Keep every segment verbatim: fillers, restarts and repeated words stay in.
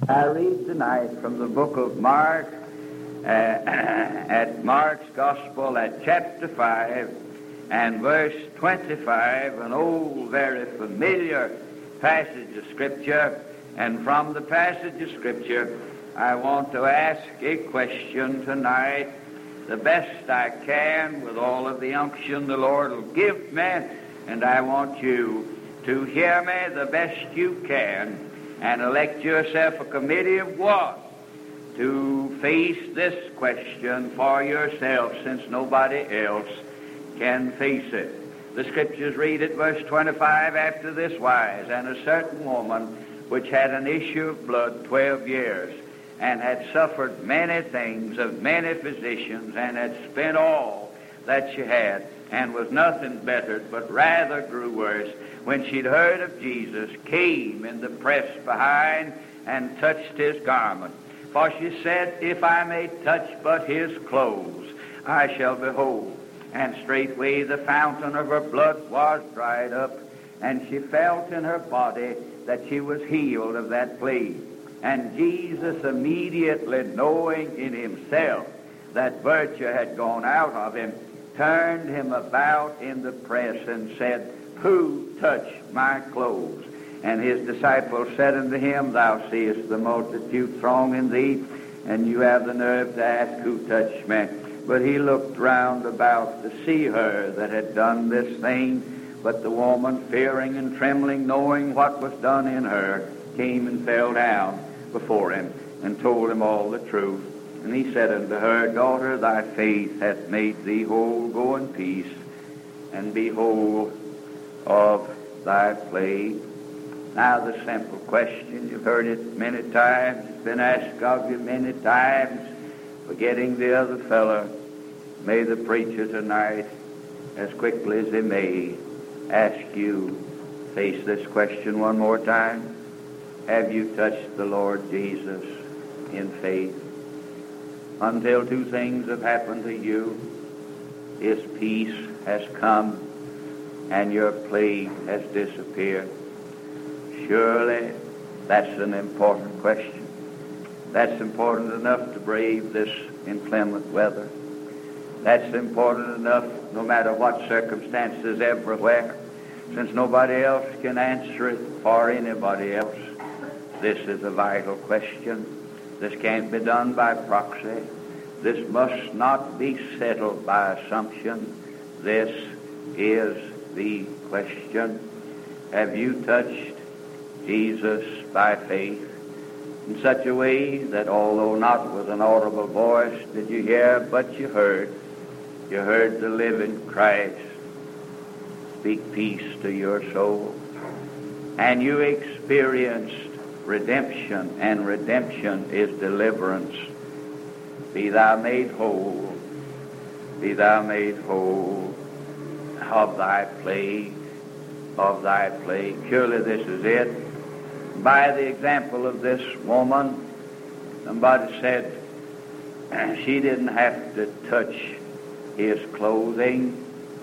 I read tonight from the book of Mark, uh, at Mark's Gospel at chapter five and verse twenty-five, an old, very familiar passage of Scripture. And from the passage of Scripture, I want to ask a question tonight, the best I can with all of the unction the Lord will give me, and I want you to hear me the best you can and elect yourself a committee of one to face this question for yourself, since nobody else can face it. The Scriptures read at verse twenty-five, after this wise, and a certain woman which had an issue of blood twelve years, and had suffered many things of many physicians, and had spent all that she had, and was nothing bettered, but rather grew worse, when she'd heard of Jesus, came in the press behind, and touched his garment. For she said, If I may touch but his clothes, I shall be whole. And straightway the fountain of her blood was dried up, and she felt in her body that she was healed of that plague. And Jesus, immediately knowing in himself that virtue had gone out of him, turned him about in the press and said, Who touched my clothes? And his disciples said unto him, Thou seest the multitude thronging thee, and you have the nerve to ask, Who touched me? But he looked round about to see her that had done this thing. But the woman, fearing and trembling, knowing what was done in her, came and fell down before him, and told him all the truth. And he said unto her, Daughter, thy faith hath made thee whole. Go in peace, and be whole of thy plague. Now the simple question, you've heard it many times, it's been asked of you many times, forgetting the other fellow. May the preacher tonight, as quickly as he may, ask you, face this question one more time. Have you touched the Lord Jesus in faith? Until two things have happened to you. His peace has come and your plague has disappeared. Surely that's an important question. That's important enough to brave this inclement weather. That's important enough no matter what circumstances everywhere, since nobody else can answer it for anybody else. This is a vital question. This can't be done by proxy. This must not be settled by assumption. This is the question. Have you touched Jesus by faith in such a way that although not with an audible voice did you hear, but you heard, you heard the living Christ speak peace to your soul, and you experienced redemption, and redemption is deliverance. Be thou made whole, be thou made whole of thy plague, of thy plague. Surely this is it. By the example of this woman, somebody said she didn't have to touch his clothing.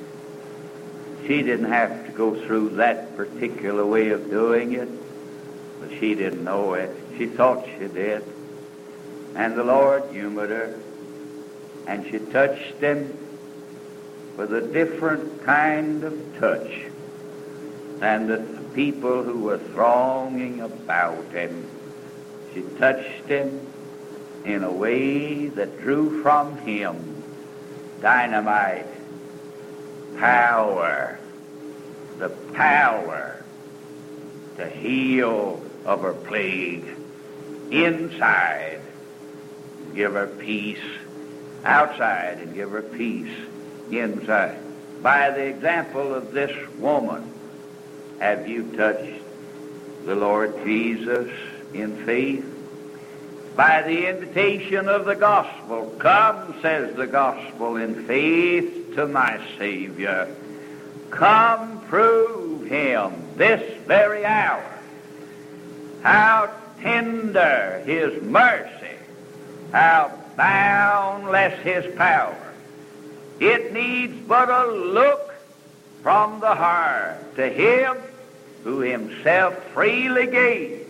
She didn't have to go through that particular way of doing it, but she didn't know it. She thought she did. And the Lord humored her, and she touched him with a different kind of touch than the people who were thronging about him. She touched him in a way that drew from him dynamite, power, the power to heal of her plague inside, give her peace outside, and give her peace inside. By the example of this woman, have you touched the Lord Jesus in faith? By the invitation of the gospel, come, says the gospel, in faith to my Savior. Come, prove him this very hour. How tender his mercy, how boundless his power. It needs but a look from the heart to him who himself freely gave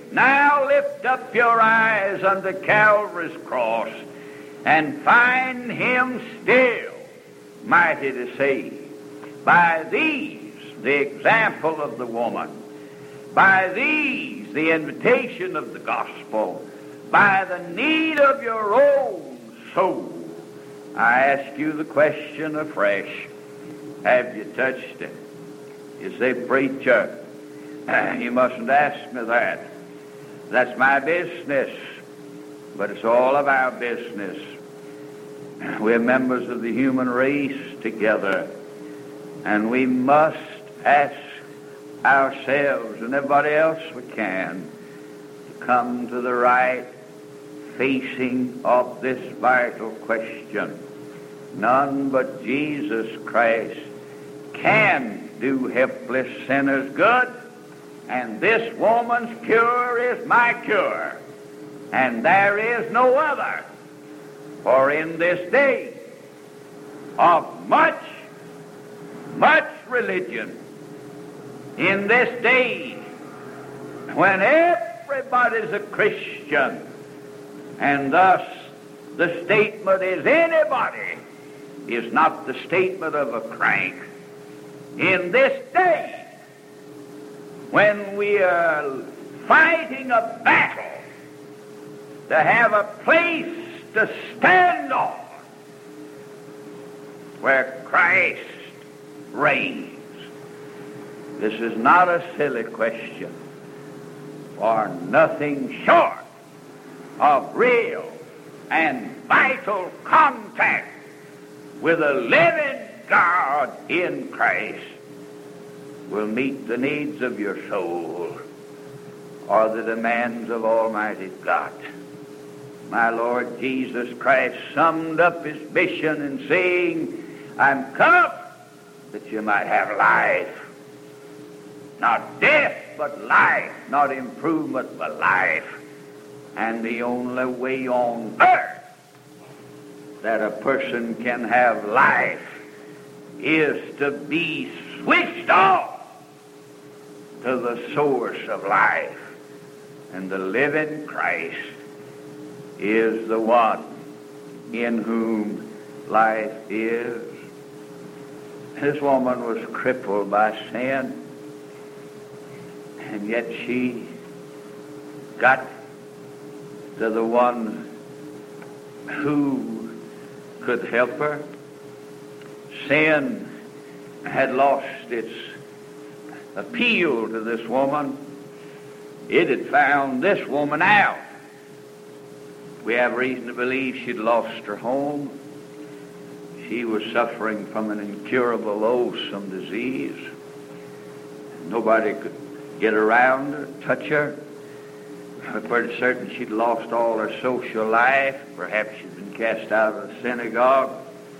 now lift up your eyes unto Calvary's cross and find him still mighty to save. By these, the example of the woman, by these, the invitation of the gospel, by the need of your own soul, I ask you the question afresh. Have you touched it? You say, preacher, you mustn't ask me that. That's my business. But it's all of our business. We're members of the human race together. And we must ask ourselves and everybody else we can to come to the right facing of this vital question. None but Jesus Christ can do helpless sinners good, and this woman's cure is my cure, and there is no other. For in this day of much, much religion, in this day when everybody's a Christian, and thus the statement is anybody is not the statement of a crank. In this day when we are fighting a battle to have a place to stand on where Christ reigns. This is not a silly question, for nothing short of real and vital contact with a living God in Christ will meet the needs of your soul or the demands of Almighty God. My Lord Jesus Christ summed up his mission in saying, I'm come that you might have life. Not death, but life. Not improvement, but life. And the only way on earth that a person can have life is to be switched off to the source of life. And the living Christ is the one in whom life is. This woman was crippled by sin, and yet she got to the one who could help her. Sin had lost its appeal to this woman. It had found this woman out. We have reason to believe she'd lost her home. She was suffering from an incurable, loathsome disease. Nobody could get around her, touch her. I'm pretty certain she'd lost all her social life. Perhaps she'd been cast out of the synagogue.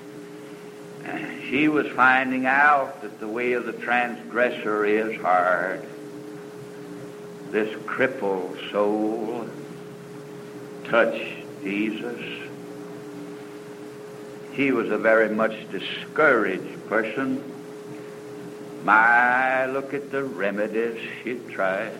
She was finding out that the way of the transgressor is hard. This crippled soul touched Jesus. He was a very much discouraged person. My, look at the remedies she'd tried.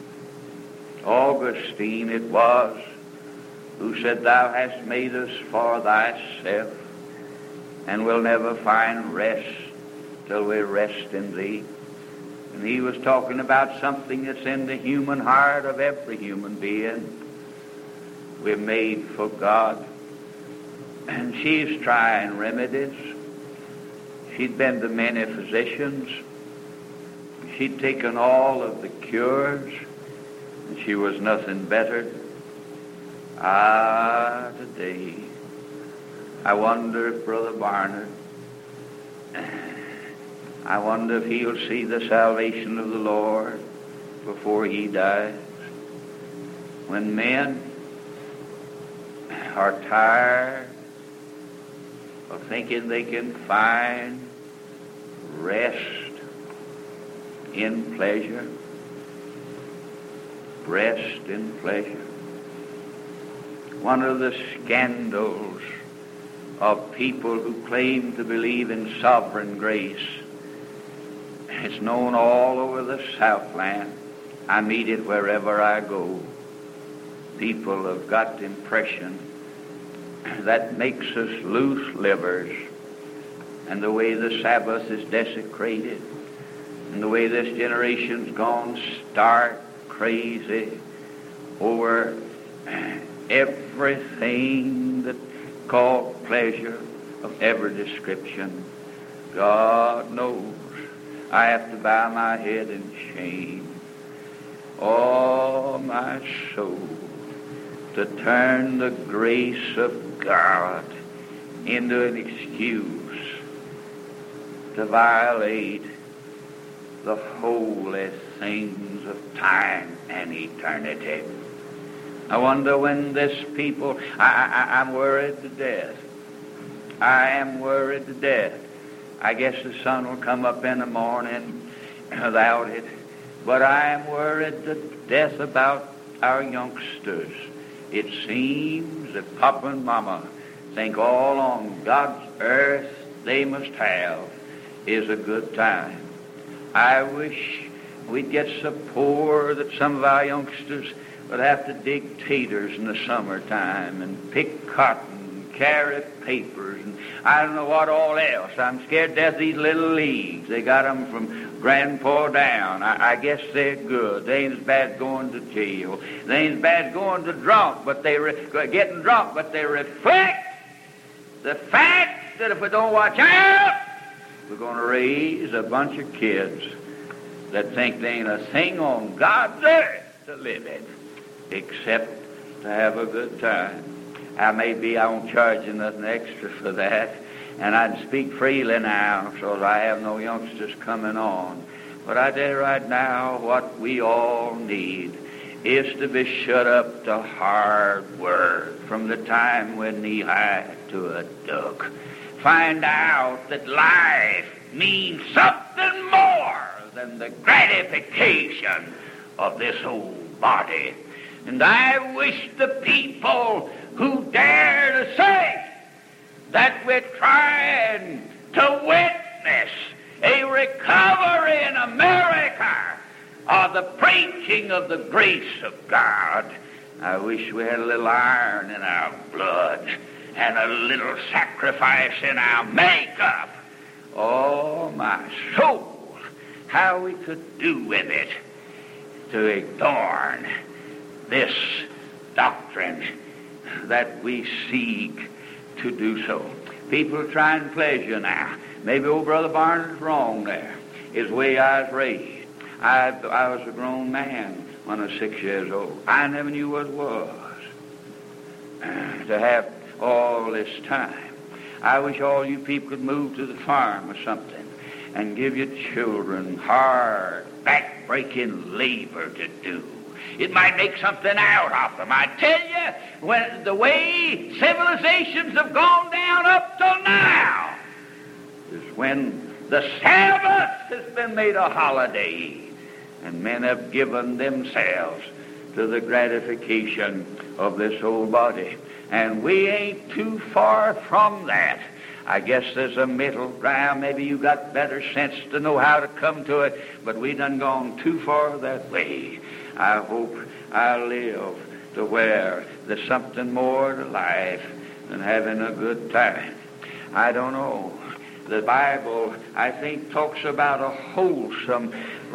Augustine it was who said, Thou hast made us for thyself, and we'll never find rest till we rest in thee. And he was talking about something that's in the human heart of every human being. We're made for God. And she's trying remedies. She'd been to many physicians. She'd taken all of the cures, and she was nothing better. Ah, today, I wonder if Brother Barnard, I wonder if he'll see the salvation of the Lord before he dies. When men are tired of thinking they can find rest in pleasure, rest in pleasure. One of the scandals of people who claim to believe in sovereign grace is known all over the Southland. I meet it wherever I go. People have got the impression that makes us loose livers, and the way the Sabbath is desecrated, and the way this generation's gone stark crazy over everything that called pleasure of every description. God knows I have to bow my head in shame. Oh, my soul, to turn the grace of God into an excuse to violate the holy things of time and eternity. I wonder when this people, I, I, I'm worried to death. I am worried to death. I guess the sun will come up in the morning without it. But I am worried to death about our youngsters. It seems that Papa and Mama think all on God's earth they must have is a good time. I wish we'd get so poor that some of our youngsters would have to dig taters in the summertime and pick cotton and carry papers and I don't know what all else. I'm scared to death of these little leagues. They got them from grandpa down. I, I guess they're good. They ain't as bad going to jail. They ain't as bad going to drunk, but they re- getting drunk, but they reflect the fact that if we don't watch out, we're going to raise a bunch of kids that think there ain't a thing on God's earth to live in except to have a good time. I may be, I won't charge you nothing extra for that, and I'd speak freely now so that I have no youngsters coming on. But I tell you right now, what we all need is to be shut up to hard word from the time we're knee-high to a duck. Find out that life means something more than the gratification of this old body. And I wish the people who dare to say that we're trying to witness a recovery in America of the preaching of the grace of God, I wish we had a little iron in our blood and a little sacrifice in our makeup. Oh, my soul, how we could do with it to adorn this doctrine that we seek to do so. People are trying pleasure now. Maybe old Brother Barnes is wrong there. It's the way I was raised. I, I was a grown man when I was six years old. I never knew what it was uh, to have all this time. I wish all you people could move to the farm or something and give your children hard, back-breaking labor to do. It might make something out of them. I tell you, when the way civilizations have gone down up till now is when the Sabbath has been made a holiday and men have given themselves to the gratification of this old body. And we ain't too far from that. I guess there's a middle ground. Maybe you got better sense to know how to come to it, but we done gone too far that way. I hope I live to where there's something more to life than having a good time. I don't know. The Bible, I think, talks about a wholesome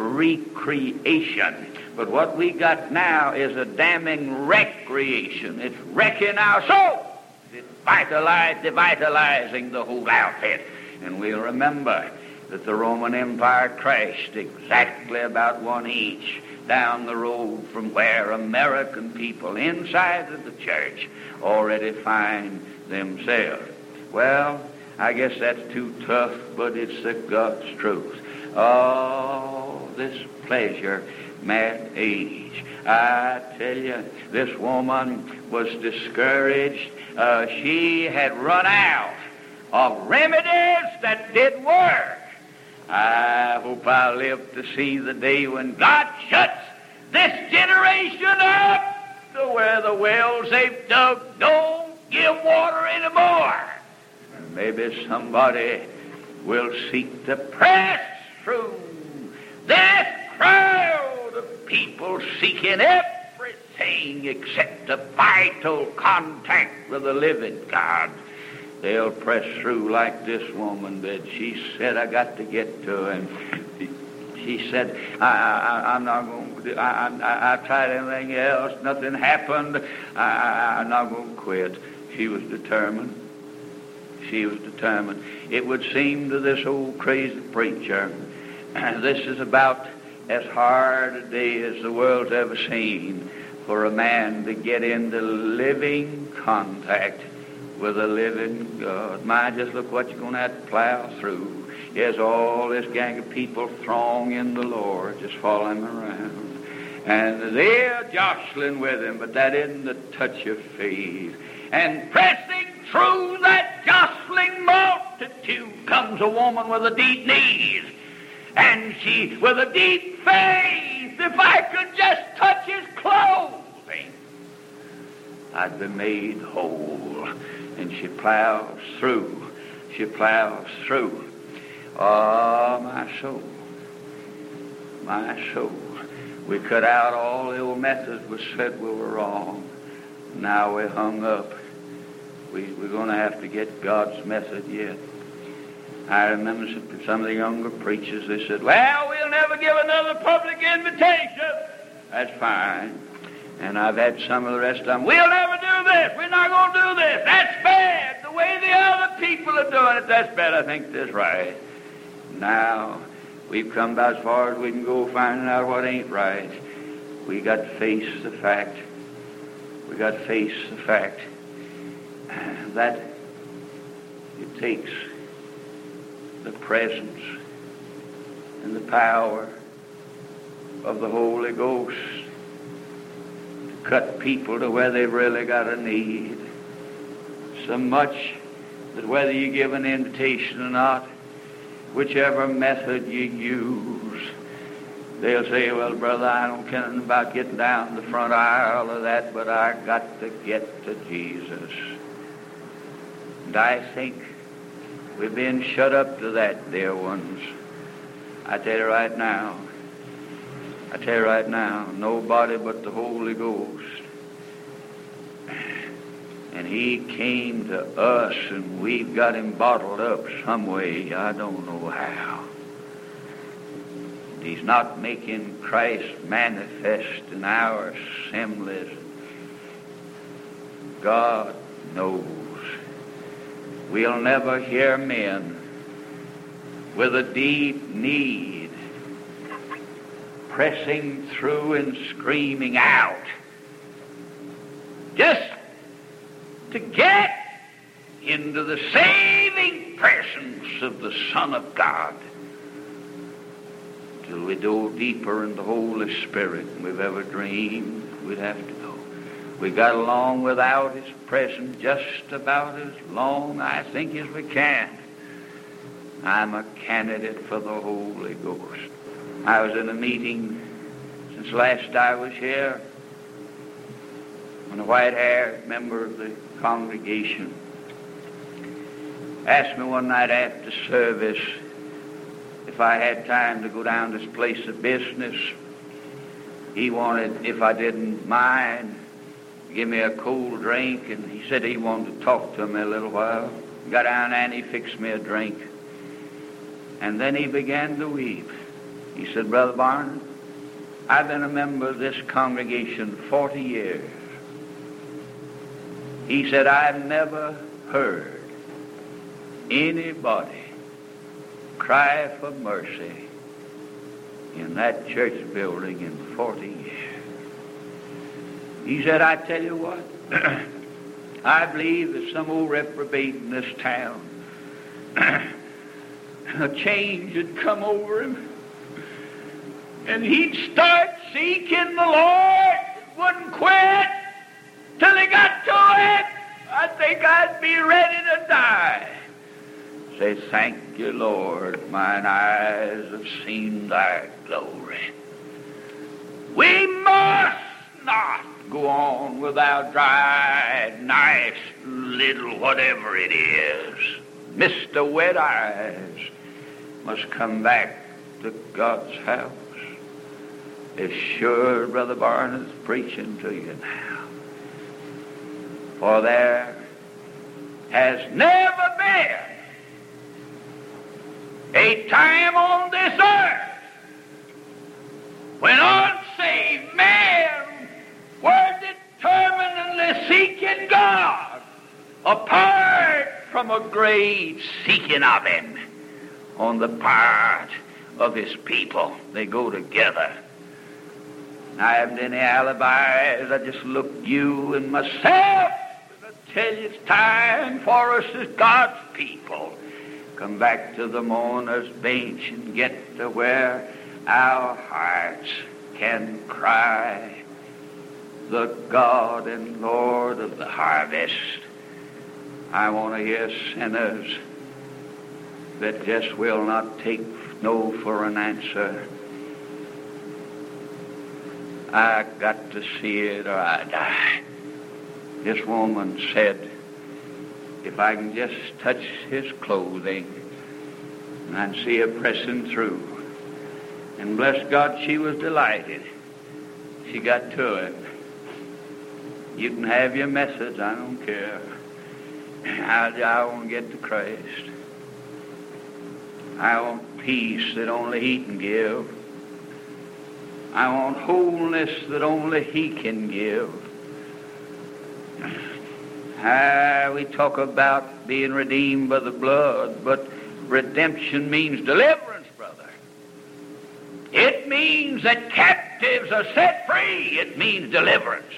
recreation. But what we got now is a damning recreation. It's wrecking our soul. It's vitalized, devitalizing the whole outfit. And we'll remember that the Roman Empire crashed exactly about one inch down the road from where American people inside of the church already find themselves. Well, I guess that's too tough, but it's the God's truth. Oh, this pleasure mad age. I tell you, this woman was discouraged. Uh, she had run out of remedies that did work. I hope I live to see the day when God shuts this generation up to where the wells they've dug don't give water anymore. And maybe somebody will seek to press through this crowd of people seeking everything except a vital contact with the living God. They'll press through like this woman did. She said, I got to get to him. She said, I, I, I'm not going to, I, I, I tried anything else. Nothing happened. I, I, I'm not going to quit. She was determined. She was determined. It would seem to this old crazy preacher, this is about as hard a day as the world's ever seen for a man to get into living contact with a living God. My, just look what you're going to have to plow through. There's all this gang of people throng in the Lord, just following him around. And they're jostling with him, but that isn't the touch of faith. And pressing through that jostling multitude comes a woman with a deep knees. And she, with a deep faith, if I could just touch his clothing, I'd be made whole. And she plows through. She plows through. Oh, my soul. My soul. We cut out all the old methods we said we were wrong. Now we're hung up. We, we're going to have to get God's method yet. I remember some, some of the younger preachers, they said, well, we'll never give another public invitation. That's fine. And I've had some of the rest of them, we'll never do this. We're not going to do this. That's bad. The way the other people are doing it, that's bad. I think that's right. Now, we've come about as far as we can go finding out what ain't right. We got to face the fact. We got to face the fact that it takes the presence and the power of the Holy Ghost to cut people to where they've really got a need. So much that whether you give an invitation or not, whichever method you use, they'll say, well, brother, I don't care nothing about getting down the front aisle or that, but I got to get to Jesus. And I think we've been shut up to that, dear ones. I tell you right now, I tell you right now, nobody but the Holy Ghost. And he came to us, and we've got him bottled up some way. I don't know how. He's not making Christ manifest in our assemblies. God knows. We'll never hear men with a deep need pressing through and screaming out just to get into the saving presence of the Son of God. Till we go deeper in the Holy Spirit than we've ever dreamed we'd have to go. We got along without his presence just about as long, I think, as we can. I'm a candidate for the Holy Ghost. I was in a meeting since last I was here when a white-haired member of the congregation asked me one night after service if I had time to go down to this place of business. He wanted, if I didn't mind, to give me a cold drink, and he said he wanted to talk to me a little while. Got down and he fixed me a drink. And then he began to weep. He said, Brother Barnes, I've been a member of this congregation forty years. He said, I've never heard anybody cry for mercy in that church building in forty years. He said, I tell you what, I believe that some old reprobate in this town, a change had come over him, and he'd start seeking the Lord, wouldn't quit till he got to it. I think I'd be ready to die. Say, thank you, Lord, mine eyes have seen thy glory. We must not go on with our dry, nice little whatever it is. Mister Wet Eyes must come back to God's house. as sure Brother Barnes is preaching to you now. For there has never been a time on this earth when unsaved men were determinedly seeking God apart from a great seeking of Him on the part of His people. They go together. I haven't any alibis. I just look you and myself, and I tell you it's time for us as God's people come back to the mourner's bench and get to where our hearts can cry, the God and Lord of the harvest. I want to hear sinners that just will not take no for an answer. I got to see it or I die. This woman said, if I can just touch his clothing, and I'd see her pressing through. And bless God, she was delighted. She got to it. You can have your message, I don't care. I, I want to get to Christ. I want peace that only He can give. I want wholeness that only He can give. Ah, we talk about being redeemed by the blood, but redemption means deliverance, brother. It means that captives are set free. It means deliverance.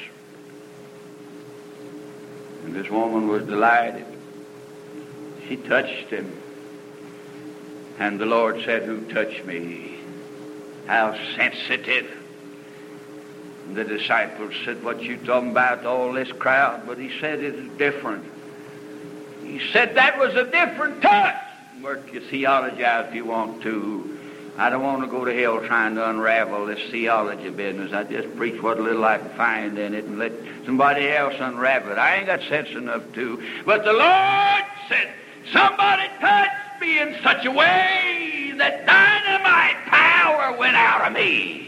And this woman was delighted. She touched him. And the Lord said, who touched me? How sensitive. And the disciples said, what you talking about to all this crowd? But he said it's different. He said that was a different touch. Work your theology out if you want to. I don't want to go to hell trying to unravel this theology business. I just preach what little I can find in it and let somebody else unravel it. I ain't got sense enough to. But the Lord said, somebody touched me in such a way that dynamite power went out of me.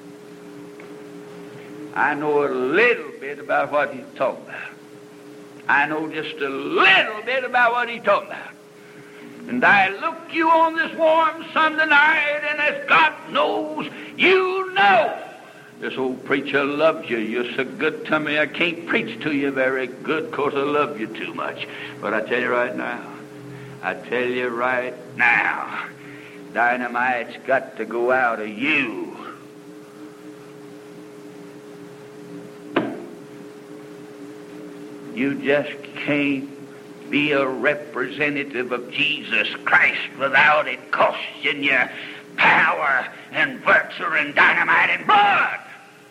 I know a little bit about what he's talking about. I know just a little bit about what he's talking about. And I look you on this warm Sunday night, and as God knows, you know this old preacher loves you. You're so good to me, I can't preach to you very good because I love you too much. But I tell you right now, I tell you right now, dynamite's got to go out of you. You just can't be a representative of Jesus Christ without it costing you power and virtue and dynamite and blood.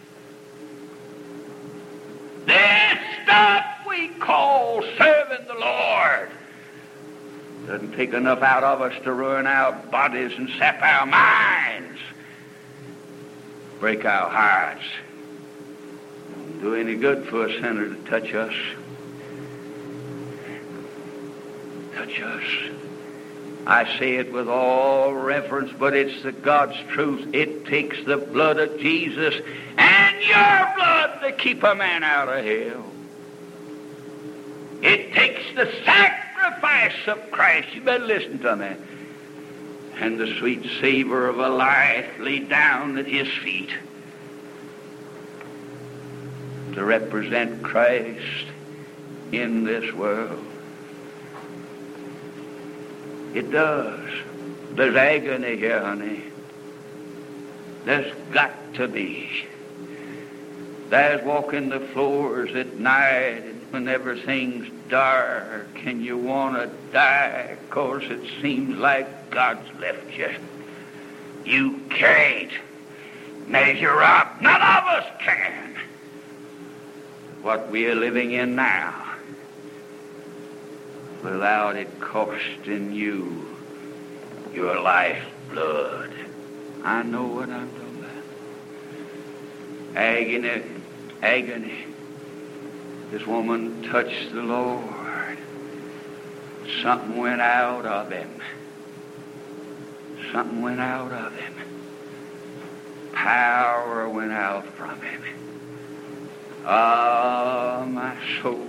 This stuff we call serving the Lord doesn't take enough out of us to ruin our bodies and sap our minds, break our hearts. Don't do any good for a sinner to touch us. Touch us. I say it with all reverence, but it's the God's truth. It takes the blood of Jesus and your blood to keep a man out of hell. It takes the sacrifice of Christ. You better listen to me. And the sweet savor of a life laid down at his feet to represent Christ in this world. It does. There's agony here, honey. There's got to be. There's walking the floors at night and when everything's dark and you want to die because it seems like God's left you. You can't measure up. None of us can. What we are living in now, without it costing you your lifeblood. I know what I'm talking about. Agony, agony. This woman touched the Lord. Something went out of him. Something went out of him. Power went out from him. Ah, oh, my soul.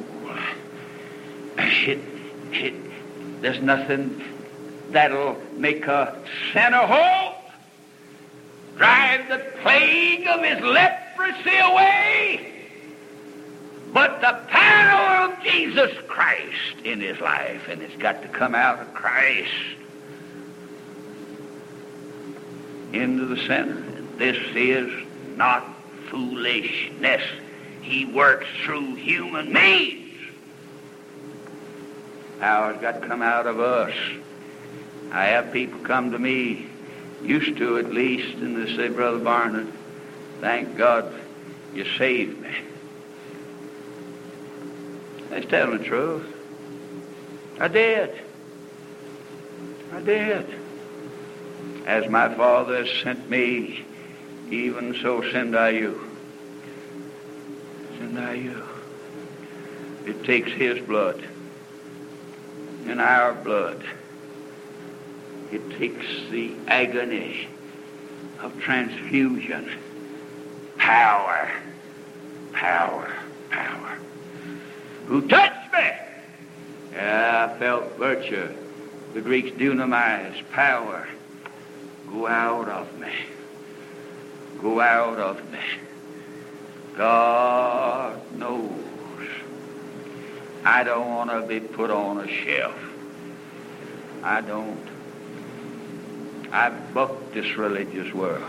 It, it, there's nothing that'll make a sinner whole, drive the plague of his leprosy away, but the power of Jesus Christ in his life, and it's got to come out of Christ into the sinner. And this is not foolishness. He works through human means. Power's got to come out of us. I have people come to me, used to at least, and they say, Brother Barnett, thank God you saved me. They're telling the truth. I did. I did. As my Father has sent me, even so send I you. Send I you. It takes his blood and our blood. It takes the agony of transfusion. Power, power, power. Who touched me? Yeah, I felt virtue. The Greeks dunamais, power. Go out of me. Go out of me. God knows I don't want to be put on a shelf. I don't. I buck this religious world.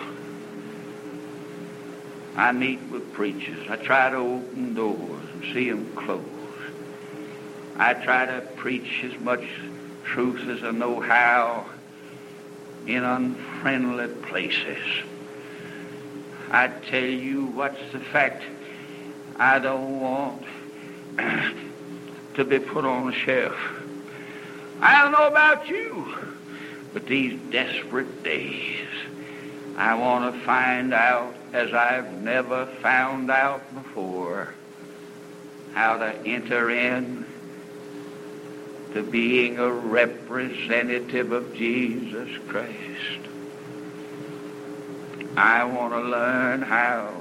I meet with preachers. I try to open doors and see them close. I try to preach as much truth as I know how in unfriendly places. I tell you what's the fact. I don't want to be put on a shelf. I don't know about you, but these desperate days, I want to find out, as I've never found out before, how to enter in to being a representative of Jesus Christ. I want to learn how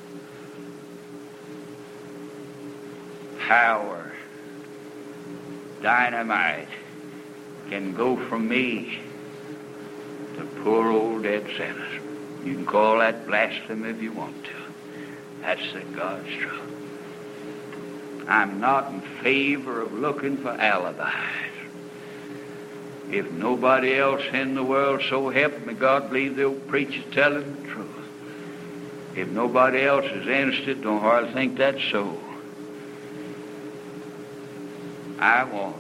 power, dynamite can go from me to poor old dead sinners. You can call that blasphemy if you want to. That's the God's truth. I'm not in favor of looking for alibis. If nobody else in the world, so help me God, believe the old preacher's telling the truth. If nobody else is interested, don't hardly think that's so. I want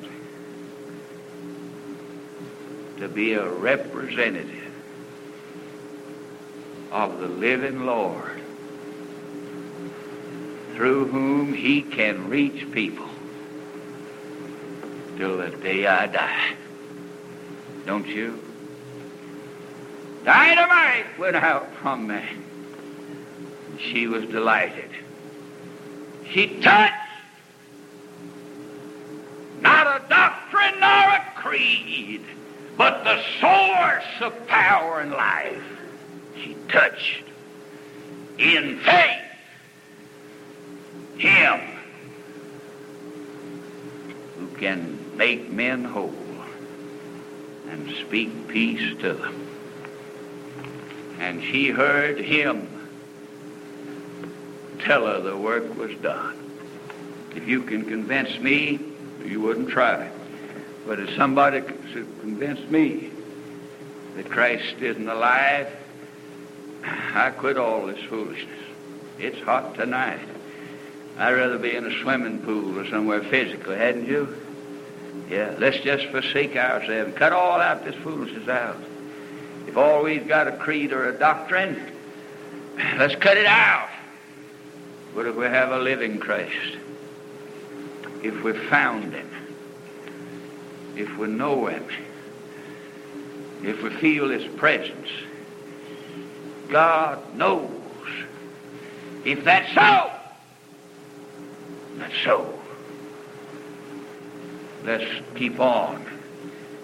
to be a representative of the living Lord, through whom he can reach people till the day I die. Don't you? Dynamite went out from me. She was delighted. She touched not a doctrine nor a creed, but the source of power and life. She touched in faith him who can make men whole and speak peace to them. And she heard him tell her the work was done. If you can convince me, you wouldn't try. But if somebody could convince me that Christ isn't alive, I quit all this foolishness. It's hot tonight. I'd rather be in a swimming pool or somewhere physically, hadn't you? Yeah, let's just forsake ourselves. Cut all out this foolishness out. If all we've got a creed or a doctrine, let's cut it out. But if we have a living Christ, if we found him, if we know him, if we feel his presence, God knows. If that's so, that's so. Let's keep on.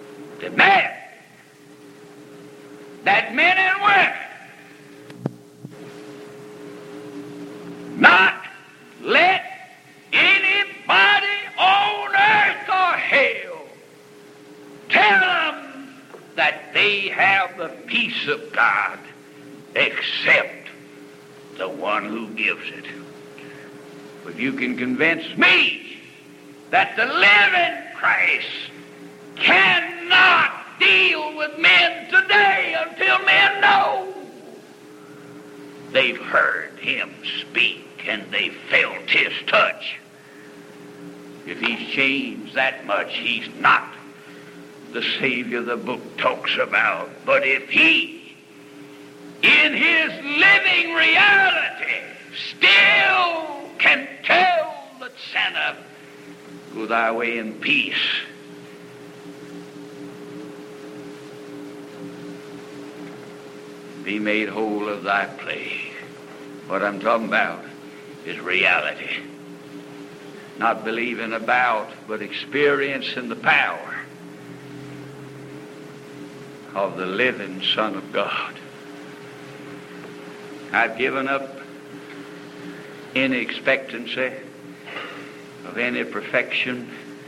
Demand that men and women may have the peace of God except the one who gives it. If you can convince me that the living Christ cannot deal with men today until men know they've heard him speak and they felt his touch. If he's changed that much, he's not the Savior the book talks about. But if he, in his living reality, still can tell the sinner, go thy way in peace, be made whole of thy plague. What I'm talking about is reality. Not believing about, but experiencing the power of the living Son of God. I've given up any expectancy of any perfection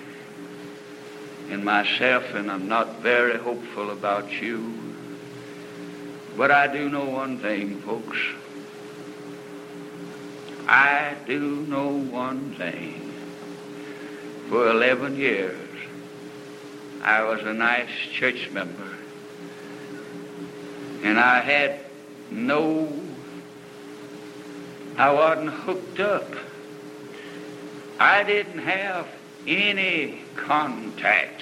in myself, and I'm not very hopeful about you. But I do know one thing, folks. I do know one thing. For eleven years, I was a nice church member. And I had no, I wasn't hooked up. I didn't have any contact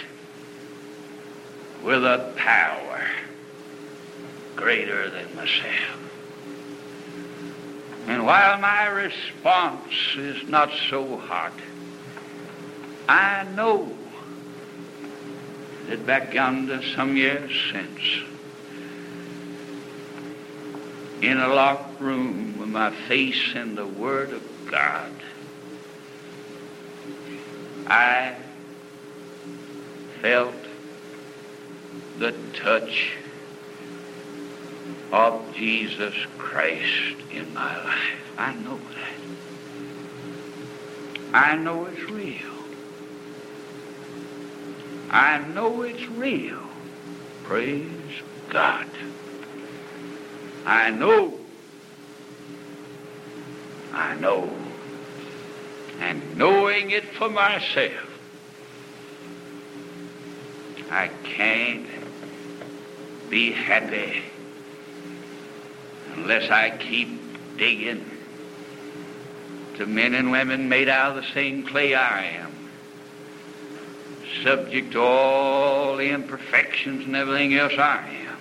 with a power greater than myself. And while my response is not so hot, I know that back yonder some years since, in a locked room with my face in the Word of God, I felt the touch of Jesus Christ in my life. I know that. I know it's real. I know it's real. Praise God. I know. I know. And knowing it for myself, I can't be happy unless I keep digging to men and women made out of the same clay I am, subject to all the imperfections and everything else I am.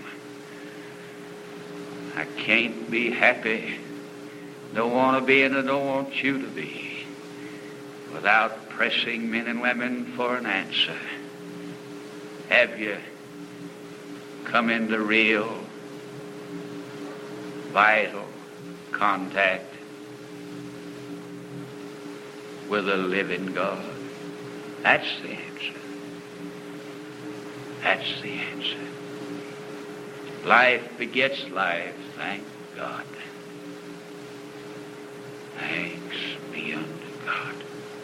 I can't be happy, don't want to be, and I don't want you to be, without pressing men and women for an answer. Have you come into real, vital contact with a living God? That's the answer. That's the answer. Life begets life, thank God. Thanks be unto God.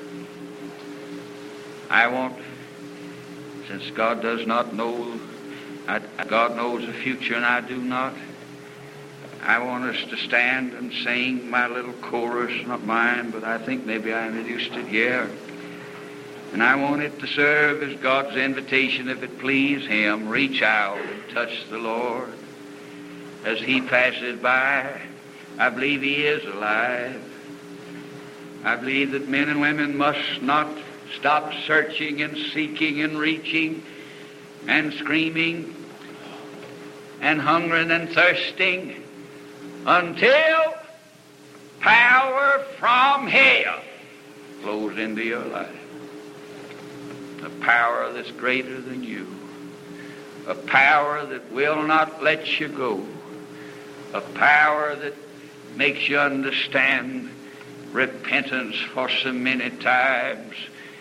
I want, since God does not know, I, God knows the future and I do not, I want us to stand and sing my little chorus, not mine, but I think maybe I introduced it here. And I want it to serve as God's invitation, if it please Him. Reach out and touch the Lord as He passes by. I believe He is alive. I believe that men and women must not stop searching and seeking and reaching and screaming and hungering and thirsting until power from hell flows into your life. A power that's greater than you. A power that will not let you go. A power that makes you understand repentance for so many times.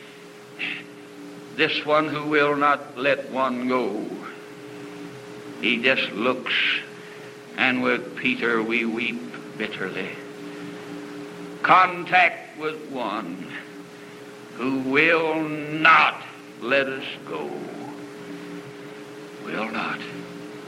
This one who will not let one go. He just looks, and with Peter we weep bitterly. Contact with one who will not let us go. Will not.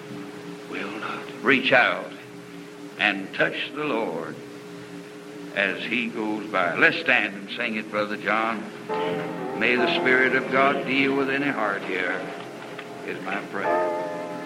reach out and touch the Lord as he goes by. Let's stand and sing it, Brother John. May the Spirit of God deal with any heart here, is my prayer.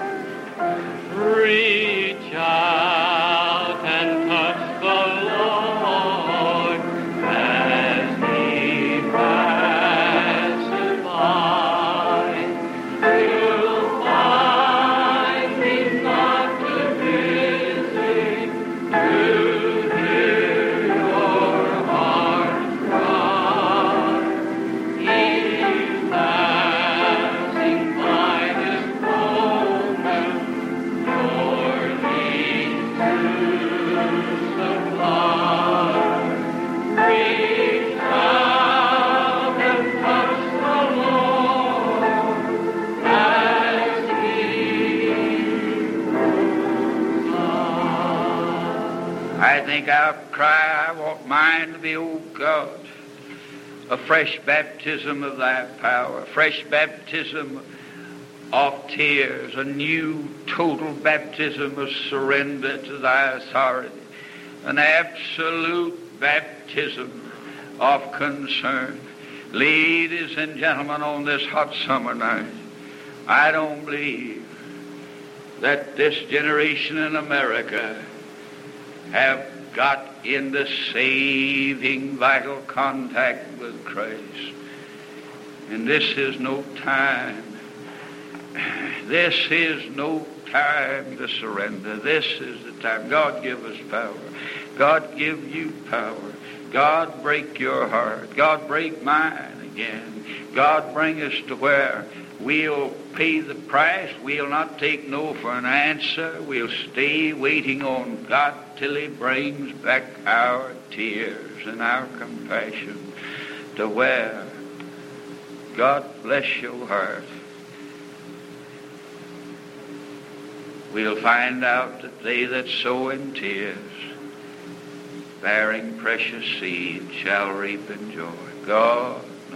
Reach out and touch the Lord as he passes by. You'll find he's not too busy to hear your heart's cry. He's passing by this moment. I think I'll cry, I want mine to be, O God, a fresh baptism of thy power, a fresh baptism of tears, a new total baptism of surrender to thy authority, an absolute baptism of concern. Ladies and gentlemen, on this hot summer night, I don't believe that this generation in America have got into saving vital contact with Christ. And this is no time. This is no time to surrender. This is the time. God give us power. God give you power. God break your heart. God break mine again. God bring us to where we'll pay the price. We'll not take no for an answer. We'll stay waiting on God till he brings back our tears and our compassion to where, God bless your heart, we'll find out that they that sow in tears, bearing precious seed, shall reap in joy. God knows.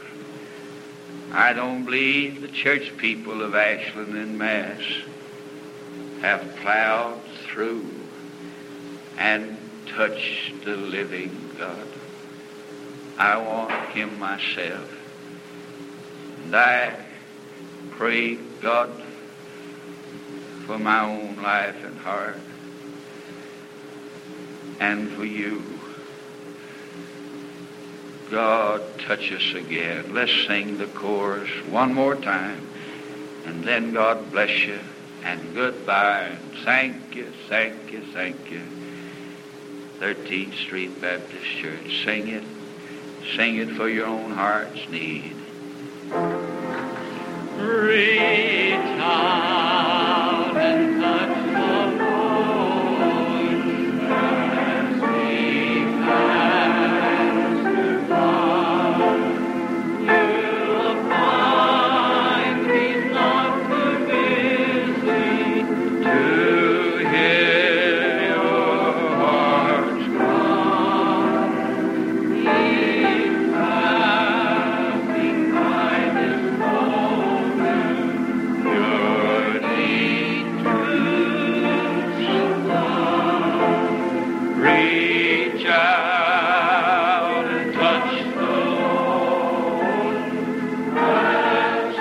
I don't believe the church people of Ashland in Mass have plowed through and touched the living God. I want him myself. And I pray God for my own life and heart and for you. God, touch us again. Let's sing the chorus one more time, and then God bless you and goodbye and thank you, thank you, thank you. thirteenth Street Baptist Church. Sing it. Sing it for your own heart's need. Reach out and touch the Lord as he passes by. You'll find he's not too busy to hear your heart's cry. He's passing by this moment. Your need to supply. Reach out and touch the Lord as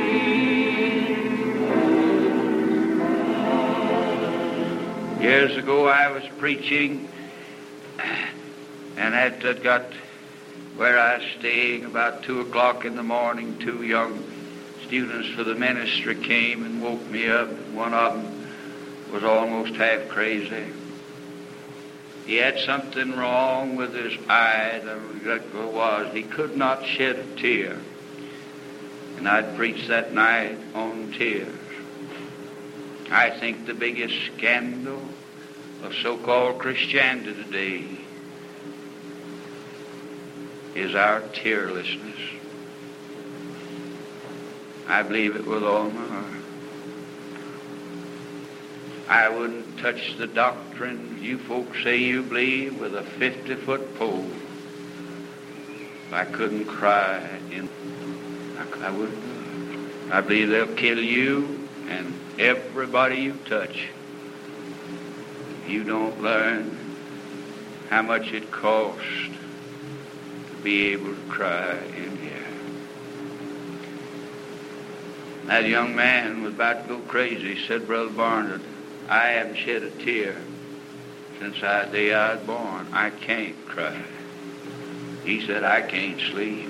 he. Years ago I was preaching, and at that got where I was staying about two o'clock in the morning. Two young students for the ministry came and woke me up. One of them was almost half crazy. He had something wrong with his eye. That was he could not shed a tear. And I'd preached that night on tears. I think the biggest scandal of so-called Christianity today is our tearlessness. I believe it with all my heart. I wouldn't touch the doctrine you folks say you believe with a fifty-foot pole if I couldn't cry. In, I, I wouldn't do it. I believe they'll kill you and everybody you touch you don't learn how much it costs to be able to cry in here. That young man was about to go crazy. He said, Brother Barnard, I haven't shed a tear since the day I was born. I can't cry. He said, I can't sleep.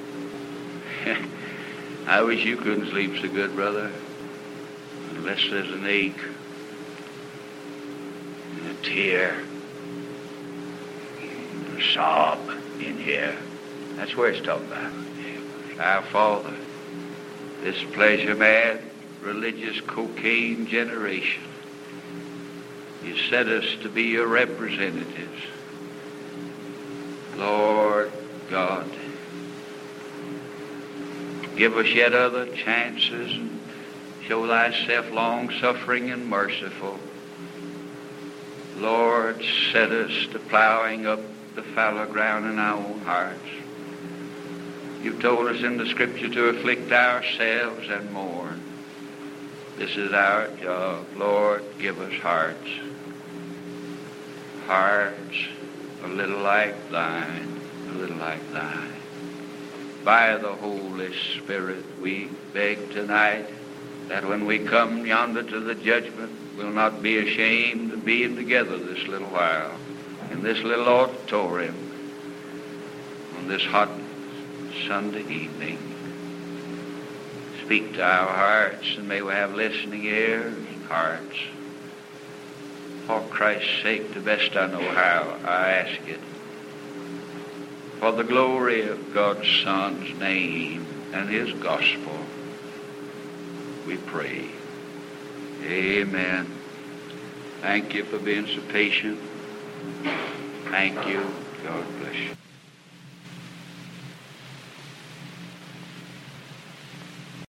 I wish you couldn't sleep so good, brother, unless there's an ache and a tear and a sob in here. That's where it's talking about. Our Father, this pleasure-mad, religious cocaine generation, you set us to be your representatives. Lord God, give us yet other chances and show thyself long-suffering and merciful. Lord, set us to plowing up the fallow ground in our own hearts. You've told us in the Scripture to afflict ourselves and mourn. This is our job. Lord, give us hearts. Hearts a little like thine, a little like thine. By the Holy Spirit, we beg tonight that when we come yonder to the judgment, we'll not be ashamed of being together this little while in this little auditorium on this hot Sunday evening. Speak to our hearts, and may we have listening ears and hearts. For Christ's sake, the best I know how, I ask it. For the glory of God's Son's name and his gospel, we pray. Amen. Thank you for being so patient. Thank you. God bless you.